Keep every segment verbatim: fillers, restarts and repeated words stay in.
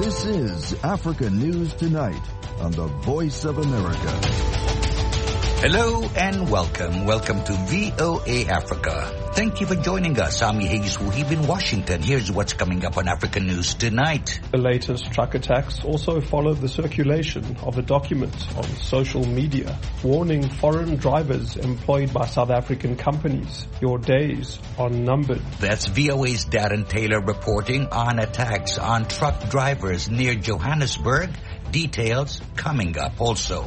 This is Africa News Tonight on the Voice of America. Hello and welcome. Welcome to V O A Africa. Thank you for joining us. I'm Higgs Wuhib in Washington. Here's what's coming up on Africa News Tonight. The latest truck attacks also followed the circulation of a document on social media warning foreign drivers employed by South African companies, your days are numbered. That's V O A's Darren Taylor reporting on attacks on truck drivers near Johannesburg. Details coming up also.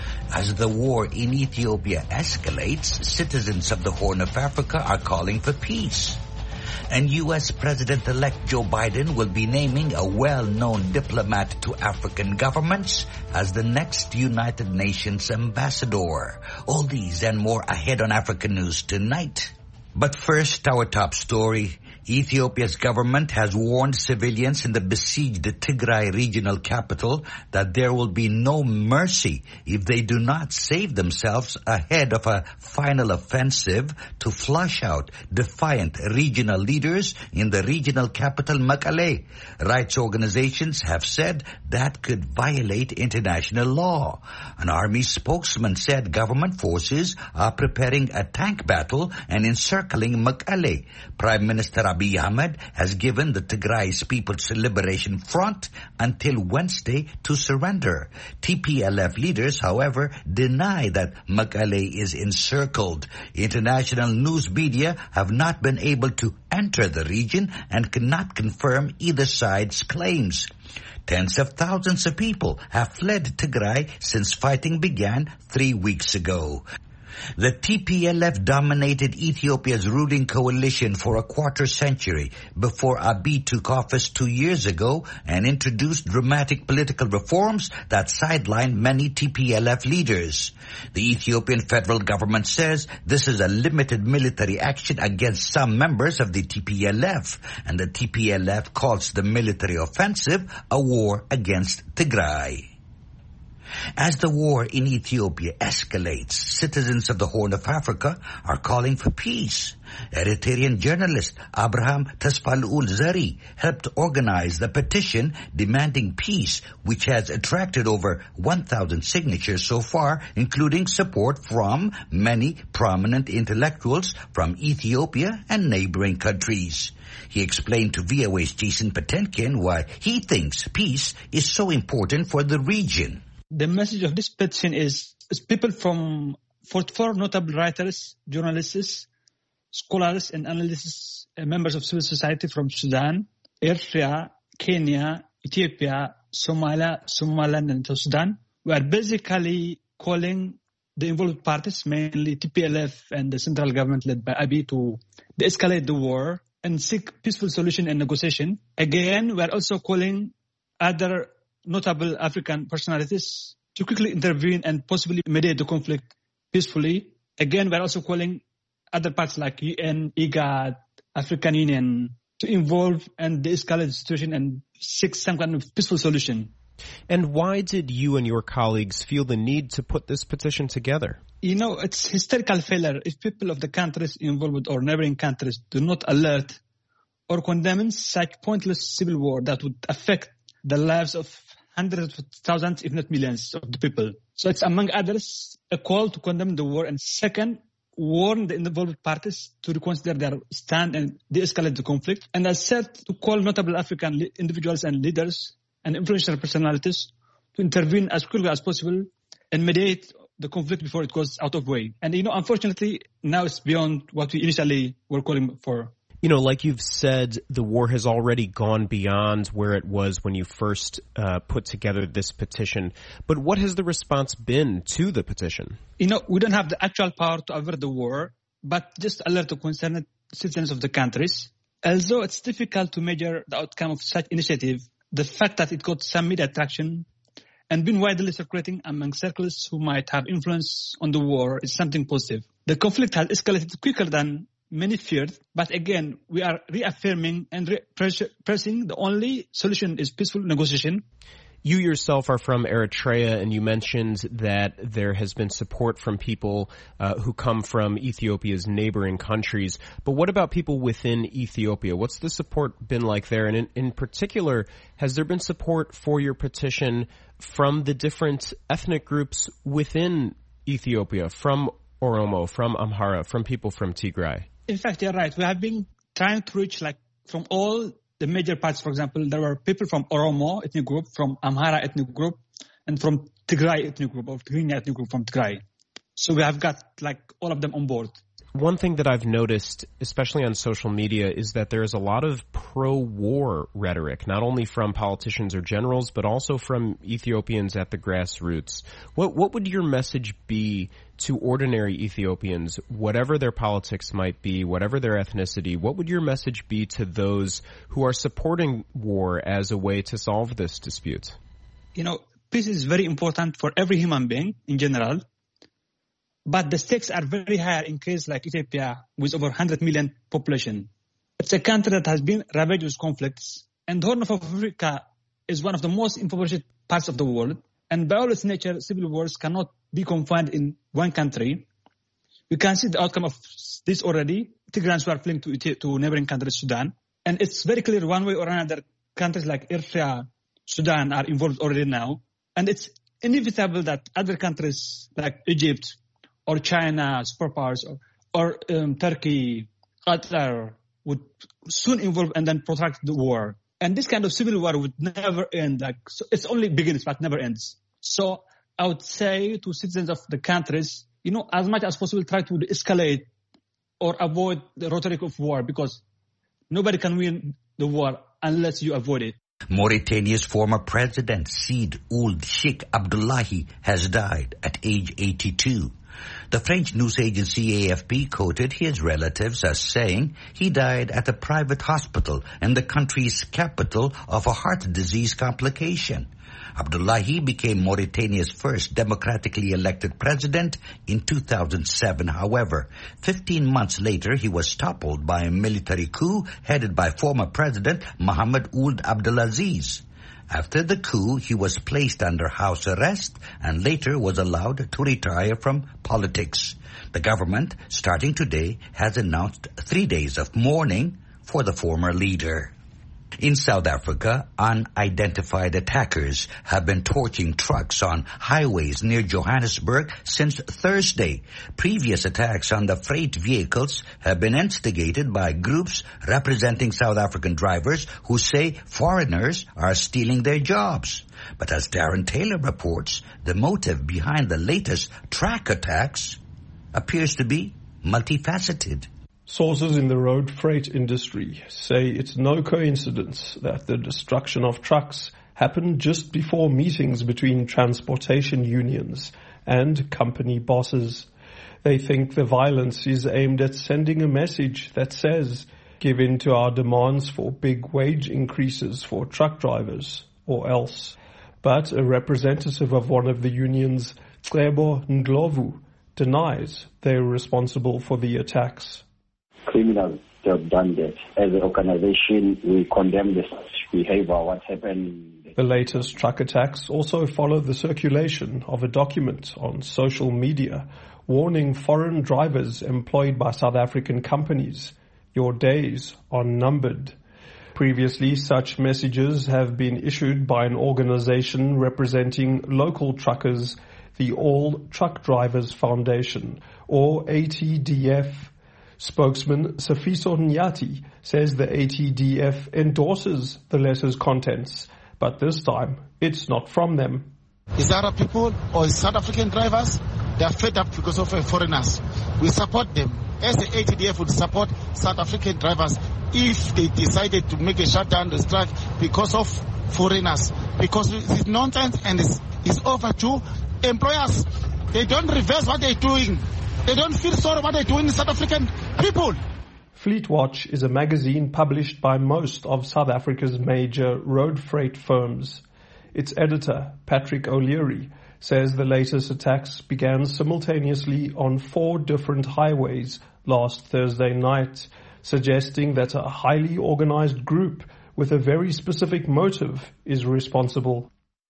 As the war in Ethiopia escalates, citizens of the Horn of Africa are calling for peace. And U S President-elect Joe Biden will be naming a well-known diplomat to African governments as the next United Nations ambassador. All these and more ahead on Africa News Tonight. But first, our top story. Ethiopia's government has warned civilians in the besieged Tigray regional capital that there will be no mercy if they do not save themselves ahead of a final offensive to flush out defiant regional leaders in the regional capital Mekelle. Rights organizations have said that could violate international law. An army spokesman said government forces are preparing a tank battle and encircling Mekelle. Prime Minister Abiy Ahmed has given the Tigray's People's Liberation Front until Wednesday to surrender. T P L F leaders, however, deny that Mekelle is encircled. International news media have not been able to enter the region and cannot confirm either side's claims. Tens of thousands of people have fled Tigray since fighting began three weeks ago. The T P L F-dominated Ethiopia's ruling coalition for a quarter century before Abiy took office two years ago and introduced dramatic political reforms that sidelined many T P L F leaders. The Ethiopian federal government says this is a limited military action against some members of the T P L F, and the T P L F calls the military offensive a war against Tigray. As the war in Ethiopia escalates, citizens of the Horn of Africa are calling for peace. Eritrean journalist Abraham Tesfaluul Zari helped organize the petition demanding peace, which has attracted over one thousand signatures so far, including support from many prominent intellectuals from Ethiopia and neighboring countries. He explained to V O A's Jason Patenkin why he thinks peace is so important for the region. The message of this petition is, is people from forty-four notable writers, journalists, scholars and analysts, uh, members of civil society from Sudan, Eritrea, Kenya, Ethiopia, Somalia, Somaliland and South Sudan. We are basically calling the involved parties, mainly T P L F and the central government led by Abiy, to de-escalate the war and seek peaceful solution and negotiation. Again, we are also calling other notable African personalities to quickly intervene and possibly mediate the conflict peacefully. Again, we're also calling other parts like U N, IGAD, African Union to involve and de-escalate the situation and seek some kind of peaceful solution. And why did you and your colleagues feel the need to put this petition together? You know, it's historical failure if people of the countries involved or neighboring countries do not alert or condemn such pointless civil war that would affect the lives of hundreds of thousands, if not millions, of the people. So it's, among others, a call to condemn the war, and second, warn the involved parties to reconsider their stand and de-escalate the conflict. And as said, to call notable African li- individuals and leaders and influential personalities to intervene as quickly as possible and mediate the conflict before it goes out of way. And, you know, unfortunately, now it's beyond what we initially were calling for. You know, like you've said, the war has already gone beyond where it was when you first uh, put together this petition. But what has the response been to the petition? You know, we don't have the actual power to avert the war, but just alert the concerned citizens of the countries. Although it's difficult to measure the outcome of such initiative, the fact that it got some media traction and been widely circulating among circles who might have influence on the war is something positive. The conflict has escalated quicker than many feared, but again, we are reaffirming and re- pressing the only solution is peaceful negotiation. You yourself are from Eritrea, and you mentioned that there has been support from people uh, who come from Ethiopia's neighboring countries. But what about people within Ethiopia? What's the support been like there? And in, in particular, has there been support for your petition from the different ethnic groups within Ethiopia, from Oromo, from Amhara, from people from Tigray? In fact, you're right. We have been trying to reach, like, from all the major parts. For example, there were people from Oromo ethnic group, from Amhara ethnic group, and from Tigray ethnic group, or Tigrinya ethnic group from Tigray. So we have got, like, all of them on board. One thing that I've noticed, especially on social media, is that there is a lot of pro-war rhetoric, not only from politicians or generals, but also from Ethiopians at the grassroots. What what would your message be to ordinary Ethiopians, whatever their politics might be, whatever their ethnicity? What would your message be to those who are supporting war as a way to solve this dispute? You know, peace is very important for every human being in general. But the stakes are very high in case like Ethiopia with over one hundred million population. It's a country that has been ravaged with conflicts. And the Horn of Africa is one of the most impoverished parts of the world. And by all its nature, civil wars cannot be confined in one country. We can see the outcome of this already. Tigrayans who are fleeing to, to neighboring country, Sudan. And it's very clear one way or another, countries like Eritrea, Sudan are involved already now. And it's inevitable that other countries like Egypt, or China, superpowers, or, or um, Turkey, Qatar would soon involve and then protract the war. And this kind of civil war would never end. Like, so it's only begins, but never ends. So I would say to citizens of the countries, you know, as much as possible, try to escalate or avoid the rhetoric of war, because nobody can win the war unless you avoid it. Mauritania's former president, Seyd Ould Sheikh Abdullahi, has died at age eighty-two. The French news agency A F P quoted his relatives as saying he died at a private hospital in the country's capital of a heart disease complication. Abdullahi became Mauritania's first democratically elected president in two thousand seven. However, fifteen months later, he was toppled by a military coup headed by former President Mohamed Ould Abdelaziz. After the coup, he was placed under house arrest and later was allowed to retire from politics. The government, starting today, has announced three days of mourning for the former leader. In South Africa, unidentified attackers have been torching trucks on highways near Johannesburg since Thursday. Previous attacks on the freight vehicles have been instigated by groups representing South African drivers who say foreigners are stealing their jobs. But as Darren Taylor reports, the motive behind the latest track attacks appears to be multifaceted. Sources in the road freight industry say it's no coincidence that the destruction of trucks happened just before meetings between transportation unions and company bosses. They think the violence is aimed at sending a message that says, give in to our demands for big wage increases for truck drivers, or else. But a representative of one of the unions, Cebo Ndlovu, denies they were responsible for the attacks. Criminals have done that. As an organization, we condemn this behavior, what happened. The latest truck attacks also follow the circulation of a document on social media warning foreign drivers employed by South African companies, your days are numbered. Previously, such messages have been issued by an organization representing local truckers, the All Truck Drivers Foundation, or A T D F. Spokesman Safiso Nyati says the A T D F endorses the letter's contents, but this time it's not from them. Is Arab people or is South African drivers? They are fed up because of foreigners. We support them. As the A T D F would support South African drivers if they decided to make a shutdown the strike because of foreigners. Because it's nonsense and it's, it's over to employers. They don't reverse what they're doing. They don't feel sorry what they're doing in South African people. Fleet Watch is a magazine published by most of South Africa's major road freight firms. Its editor, Patrick O'Leary, says the latest attacks began simultaneously on four different highways last Thursday night, suggesting that a highly organized group with a very specific motive is responsible.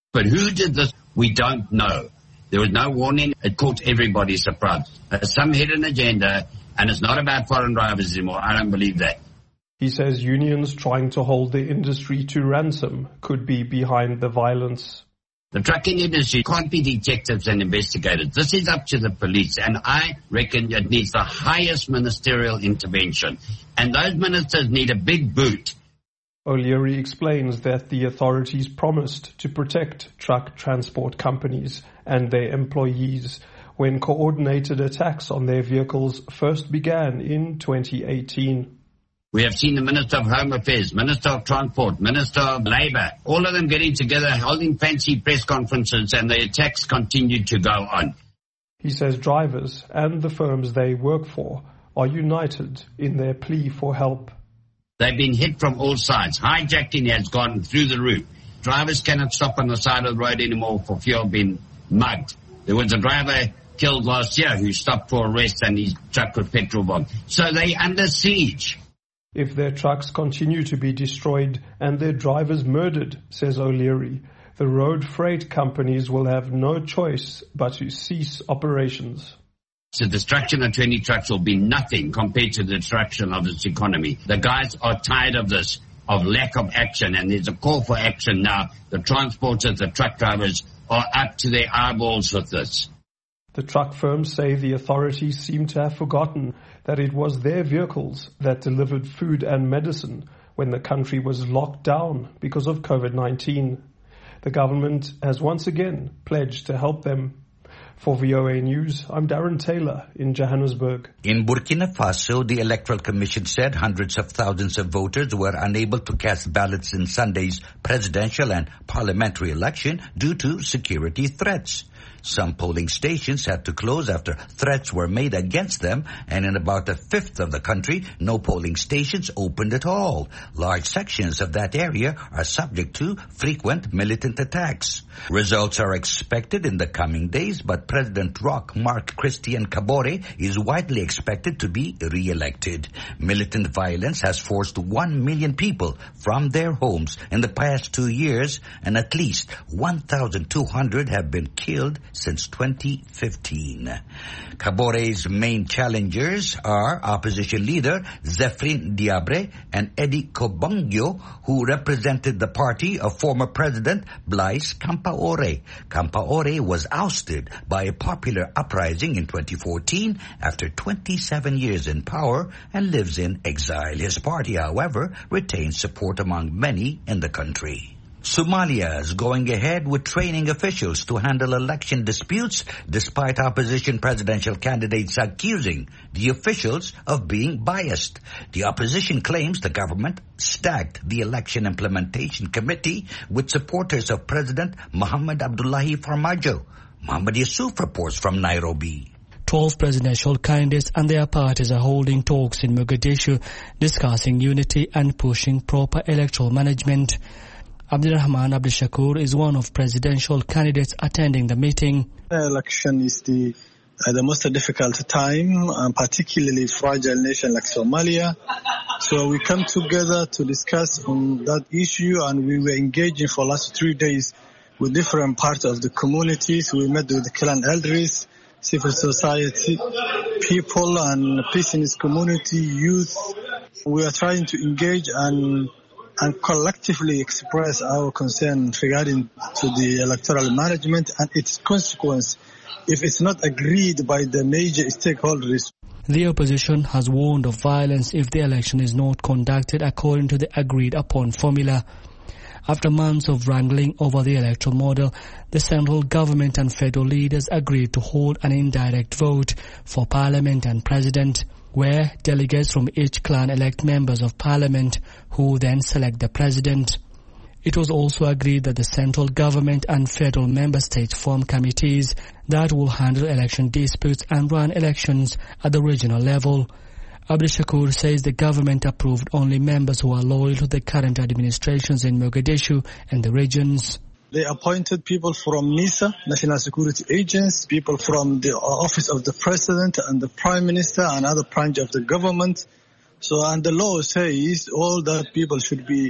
But who did this? We don't know. There was no warning. It caught everybody surprised. There's some hidden agenda, and it's not about foreign drivers anymore. I don't believe that. He says unions trying to hold the industry to ransom could be behind the violence. The trucking industry can't be detectives and investigators. This is up to the police, and I reckon it needs the highest ministerial intervention. And those ministers need a big boot. O'Leary explains that the authorities promised to protect truck transport companies and their employees when coordinated attacks on their vehicles first began in twenty eighteen. We have seen the Minister of Home Affairs, Minister of Transport, Minister of Labour, all of them getting together, holding fancy press conferences, and the attacks continue to go on. He says drivers and the firms they work for are united in their plea for help. They've been hit from all sides. Hijacking has gone through the roof. Drivers cannot stop on the side of the road anymore for fear of being mugged. There was a driver killed last year who stopped for a rest and his truck was petrol bombed. So they're under siege. If their trucks continue to be destroyed and their drivers murdered, says O'Leary, the road freight companies will have no choice but to cease operations. The destruction of twenty trucks will be nothing compared to the destruction of its economy. The guys are tired of this, of lack of action, and there's a call for action now. The transporters, the truck drivers are up to their eyeballs with this. The truck firms say the authorities seem to have forgotten that it was their vehicles that delivered food and medicine when the country was locked down because of COVID nineteen. The government has once again pledged to help them. For V O A News, I'm Darren Taylor in Johannesburg. In Burkina Faso, the Electoral Commission said hundreds of thousands of voters were unable to cast ballots in Sunday's presidential and parliamentary election due to security threats. Some polling stations had to close after threats were made against them, and in about a fifth of the country, no polling stations opened at all. Large sections of that area are subject to frequent militant attacks. Results are expected in the coming days, but President Roch Marc Christian Kabore is widely expected to be re-elected. Militant violence has forced one million people from their homes in the past two years, and at least one thousand two hundred have been killed since twenty fifteen. Kabore's main challengers are opposition leader Zephyrin Diabre and Eddie Kobongyo, who represented the party of former President Blaise Compaoré. Compaoré was ousted by a popular uprising in twenty fourteen after twenty-seven years in power and lives in exile. His party, however, retains support among many in the country. Somalia is going ahead with training officials to handle election disputes despite opposition presidential candidates accusing the officials of being biased. The opposition claims the government stacked the election implementation committee with supporters of President Mohamed Abdullahi Farmajo. Mohamed Yusuf reports from Nairobi. Twelve presidential candidates and their parties are holding talks in Mogadishu discussing unity and pushing proper electoral management. Abdulrahman Abdushakur is one of presidential candidates attending the meeting. The election is the uh, the most difficult time, and particularly fragile nation like Somalia. So we come together to discuss on that issue, and we were engaging for the last three days with different parts of the communities. We met with the clan elders, civil society, people, and business community, youth. We are trying to engage and and collectively express our concern regarding to the electoral management and its consequence if it's not agreed by the major stakeholders. The opposition has warned of violence if the election is not conducted according to the agreed upon formula. After months of wrangling over the electoral model, the central government and federal leaders agreed to hold an indirect vote for parliament and president, where delegates from each clan elect members of parliament who then select the president. It was also agreed that the central government and federal member states form committees that will handle election disputes and run elections at the regional level. Abdushakur says the government approved only members who are loyal to the current administrations in Mogadishu and the regions. They appointed people from NISA, National Security Agents, people from the Office of the President and the Prime Minister and other branch of the government. So, and the law says all that people should be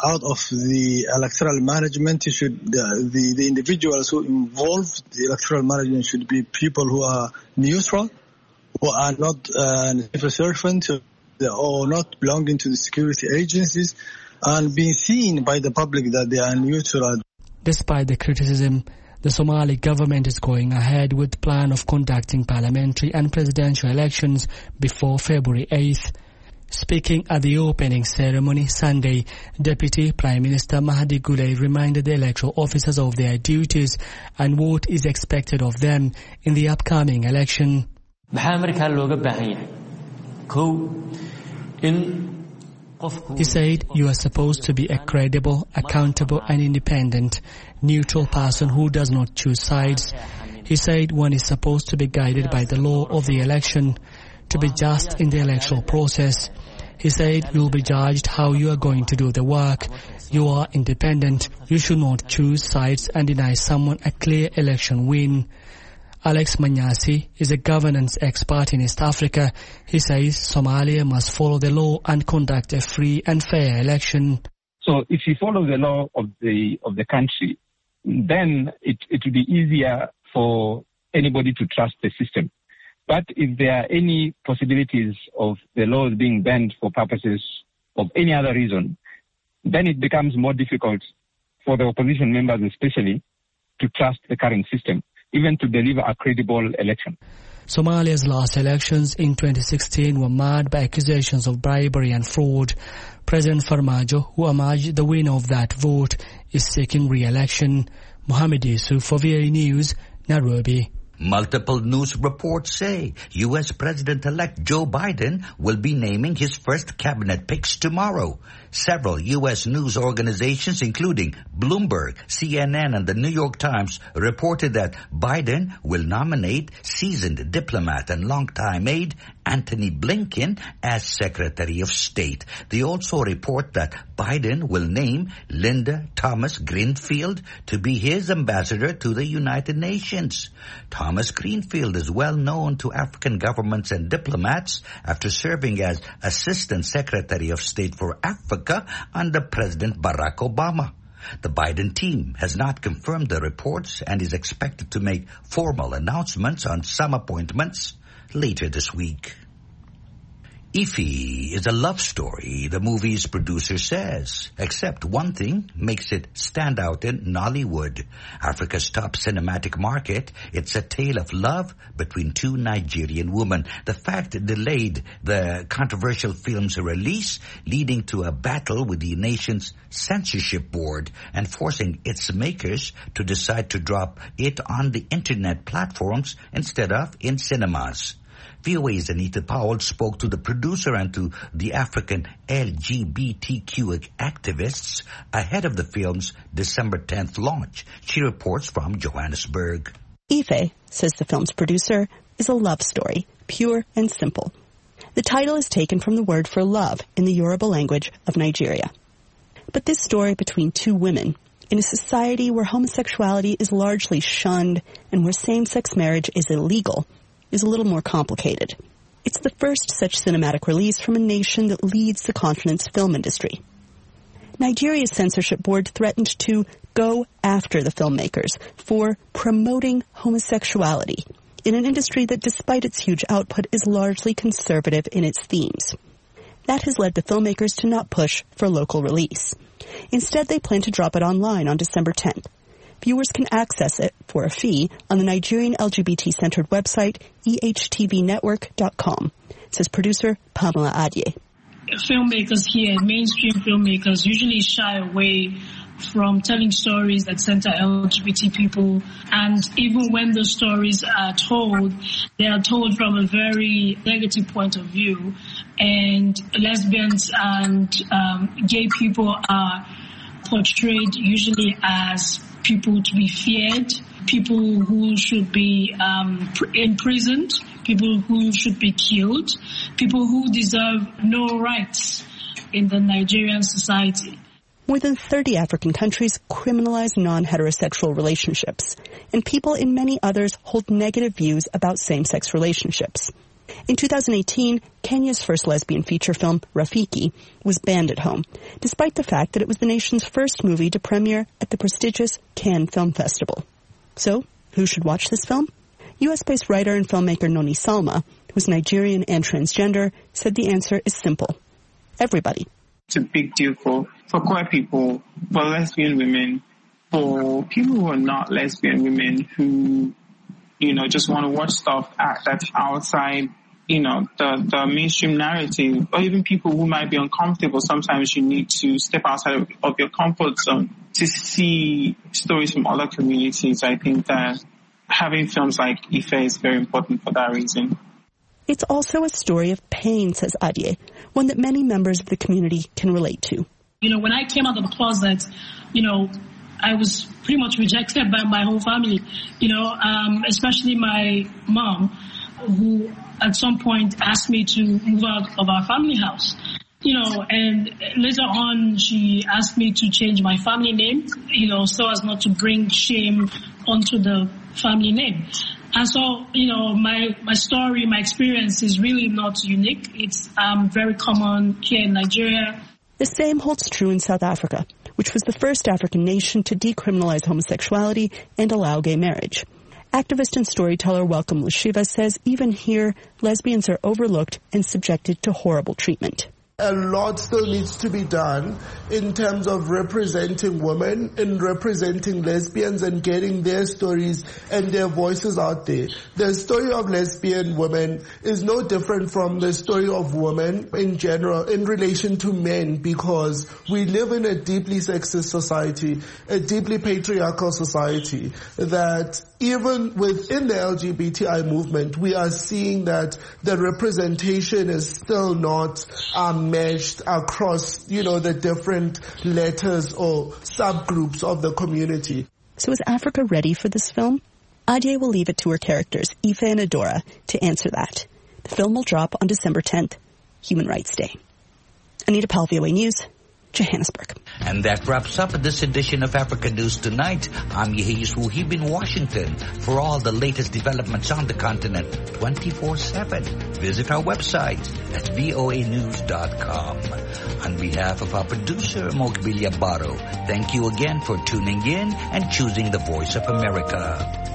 out of the electoral management. You should uh, the the individuals who involve the electoral management should be people who are neutral, who are not uh, civil servants or not belonging to the security agencies, and being seen by the public that they are neutral. Despite the criticism, the Somali government is going ahead with the plan of conducting parliamentary and presidential elections before February eighth. Speaking at the opening ceremony Sunday, Deputy Prime Minister Mahdi Gulay reminded the electoral officers of their duties and what is expected of them in the upcoming election. He said, you are supposed to be a credible, accountable and independent, neutral person who does not choose sides. He said one is supposed to be guided by the law of the election, to be just in the electoral process. He said you'll be judged how you are going to do the work. You are independent. You should not choose sides and deny someone a clear election win. Alex Manyasi is a governance expert in East Africa. He says Somalia must follow the law and conduct a free and fair election. So if you follow the law of the of the country, then it, it will be easier for anybody to trust the system. But if there are any possibilities of the laws being bent for purposes of any other reason, then it becomes more difficult for the opposition members especially to trust the current system, even to deliver a credible election. Somalia's last elections in twenty sixteen were marred by accusations of bribery and fraud. President Farmajo, who emerged the winner of that vote, is seeking re-election. Mohamed Yusuf for V A News, Nairobi. Multiple news reports say U S President-elect Joe Biden will be naming his first cabinet picks tomorrow. Several U S news organizations, including Bloomberg, C N N, and the New York Times, reported that Biden will nominate seasoned diplomat and longtime aide Antony Blinken as Secretary of State. They also report that Biden will name Linda Thomas Greenfield to be his ambassador to the United Nations. Thomas Greenfield is well known to African governments and diplomats after serving as Assistant Secretary of State for Africa under President Barack Obama. The Biden team has not confirmed the reports and is expected to make formal announcements on some appointments later this week. Ify is a love story, the movie's producer says, except one thing makes it stand out in Nollywood, Africa's top cinematic market. It's a tale of love between two Nigerian women. The fact delayed the controversial film's release, leading to a battle with the nation's censorship board and forcing its makers to decide to drop it on the internet platforms instead of in cinemas. V O A's Anita Powell spoke to the producer and to the African L G B T Q activists ahead of the film's December tenth launch. She reports from Johannesburg. Ify, says the film's producer, is a love story, pure and simple. The title is taken from the word for love in the Yoruba language of Nigeria. But this story between two women, in a society where homosexuality is largely shunned and where same-sex marriage is illegal, is a little more complicated. It's the first such cinematic release from a nation that leads the continent's film industry. Nigeria's censorship board threatened to go after the filmmakers for promoting homosexuality in an industry that, despite its huge output, is largely conservative in its themes. That has led the filmmakers to not push for local release. Instead, they plan to drop it online on December tenth. Viewers can access it for a fee on the Nigerian L G B T-centered website e h t v network dot com, says producer Pamela Adye. Filmmakers here, mainstream filmmakers, usually shy away from telling stories that center L G B T people. And even when those stories are told, they are told from a very negative point of view. And lesbians and um, gay people are portrayed usually as people to be feared, people who should be um, imprisoned, people who should be killed, people who deserve no rights in the Nigerian society. More than thirty African countries criminalize non-heterosexual relationships, and people in many others hold negative views about same-sex relationships. In two thousand eighteen, Kenya's first lesbian feature film, Rafiki, was banned at home, despite the fact that it was the nation's first movie to premiere at the prestigious Cannes Film Festival. So, who should watch this film? U S-based writer and filmmaker Noni Salma, who's Nigerian and transgender, said the answer is simple. Everybody. It's a big deal for, for queer people, for lesbian women, for people who are not lesbian women who, you know, just want to watch stuff that's outside, you know, the, the mainstream narrative, or even people who might be uncomfortable. Sometimes you need to step outside of, of your comfort zone to see stories from other communities. I think that having films like Ife is very important for that reason. It's also a story of pain, says Adie, one that many members of the community can relate to. You know, when I came out of the closet, you know, I was pretty much rejected by my whole family, you know, um, especially my mom, who at some point asked me to move out of our family house. You know, and later on she asked me to change my family name, you know, so as not to bring shame onto the family name. And so, you know, my, my story, my experience is really not unique. It's um, very common here in Nigeria. The same holds true in South Africa, which was the first African nation to decriminalize homosexuality and allow gay marriage. Activist and storyteller Welcome Lushiva says even here, lesbians are overlooked and subjected to horrible treatment. A lot still needs to be done in terms of representing women and representing lesbians and getting their stories and their voices out there. The story of lesbian women is no different from the story of women in general in relation to men, because we live in a deeply sexist society, a deeply patriarchal society, that even within the L G B T I movement, we are seeing that the representation is still not um, meshed across, you know, the different letters or subgroups of the community. So is Africa ready for this film? Adie will leave it to her characters, Ife and Adora, to answer that. The film will drop on December tenth, Human Rights Day. Anita Powell, V O A News, Johannesburg. And that wraps up this edition of Africa News Tonight. I'm Yehis Wuhib in Washington. For all the latest developments on the continent, twenty-four seven, visit our website at V O A news dot com. On behalf of our producer, Mokbilia Baro, thank you again for tuning in and choosing the Voice of America.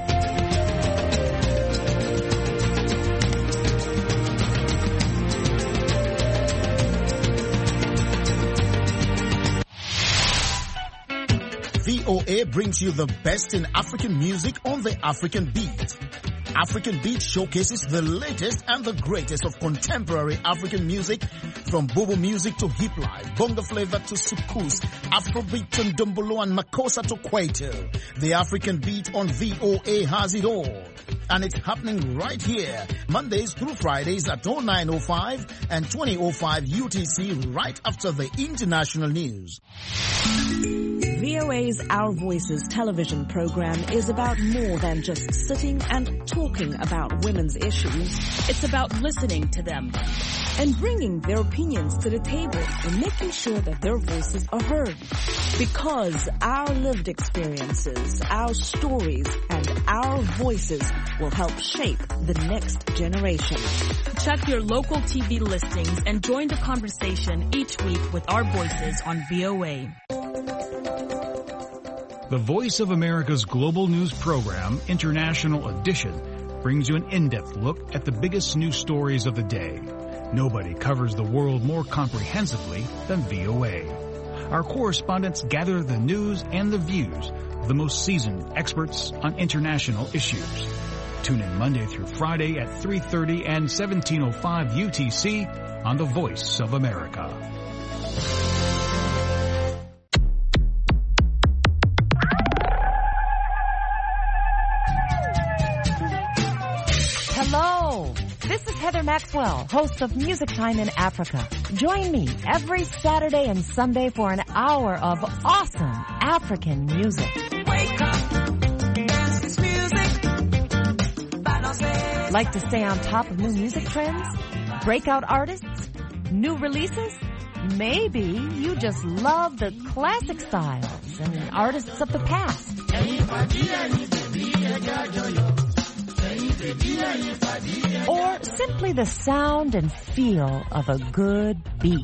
V O A brings you the best in African music on the African Beat. African Beat showcases the latest and the greatest of contemporary African music, from Bobo music to hip life, bongo flavor to soukous, Afrobeat to Ndombolo and Makossa to Kwaito. The African Beat on V O A has it all. And it's happening right here, Mondays through Fridays at oh nine oh five and twenty oh five U T C, right after the international news. V O A's Our Voices television program is about more than just sitting and talking about women's issues. It's about listening to them and bringing their opinions to the table and making sure that their voices are heard. Because our lived experiences, our stories, and our voices will help shape the next generation. Check your local T V listings and join the conversation each week with Our Voices on V O A. The Voice of America's global news program, International Edition, brings you an in-depth look at the biggest news stories of the day. Nobody covers the world more comprehensively than V O A. Our correspondents gather the news and the views of the most seasoned experts on international issues. Tune in Monday through Friday at three thirty and seventeen oh five U T C on the Voice of America. Hello, this is Heather Maxwell, host of Music Time in Africa. Join me every Saturday and Sunday for an hour of awesome African music. Wake up, dance this music. Like to stay on top of new music trends? Breakout artists? New releases? Maybe you just love the classic styles and artists of the past. or simply the sound and feel of a good beat.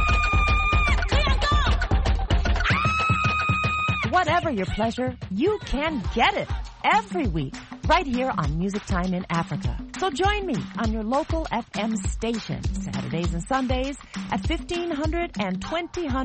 Whatever your pleasure, you can get it every week right here on Music Time in Africa. So join me on your local F M station Saturdays and Sundays at fifteen hundred and twenty hundred